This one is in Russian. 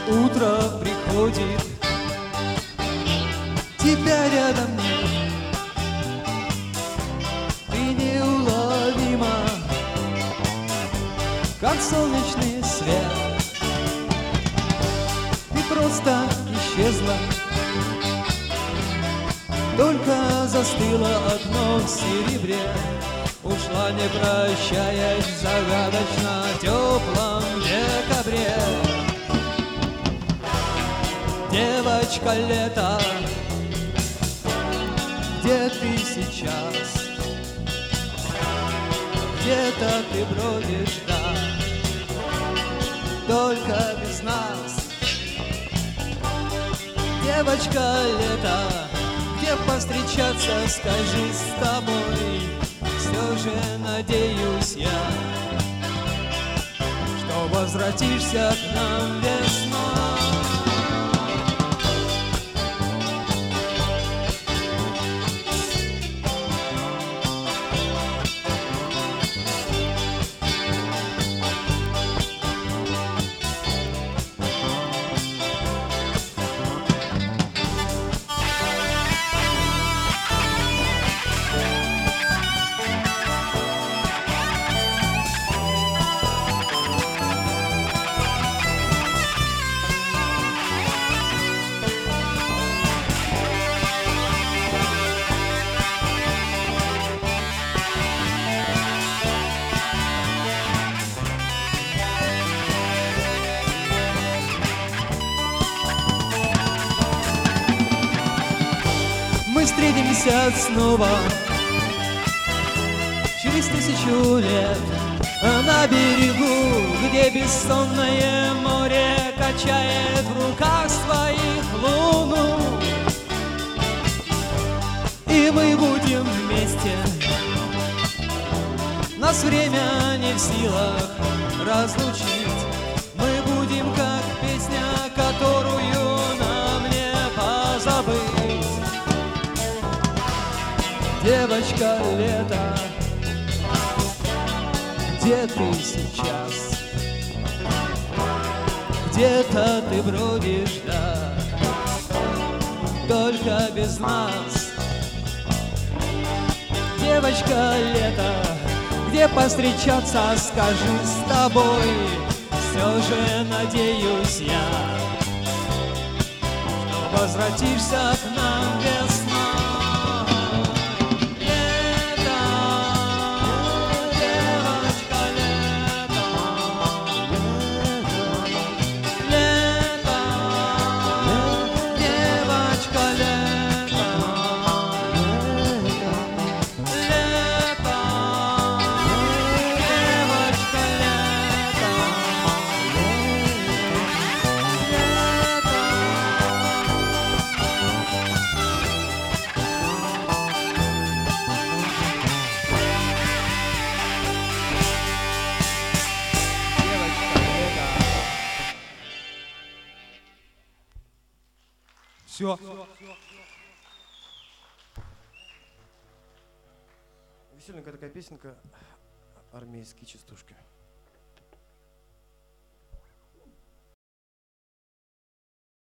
утро приходит, тебя рядом нет. Ты неуловима, как солнечный свет. Ты просто исчезла, только застыло окно в серебре. Ушла, не прощаясь, в загадочно теплом декабре. Девочка лета, где ты сейчас? Где-то ты бродишь, да, только без нас. Девочка лета, где повстречаться, скажи, с тобой все же надеюсь я, что возвратишься к нам весной. Мы встретимся снова через 1000 лет на берегу, где бессонное море качает в руках своих луну. И мы будем вместе, нас время не в силах разлучить. Мы будем как песня, которую нам не позабыть. Девочка лета, где ты сейчас? Где-то ты бродишь, да, только без нас. Девочка лета, где повстречаться, скажи, с тобой все же надеюсь я, что возвратишься к нам весной. Все. Веселенькая такая песенка, армейские частушки.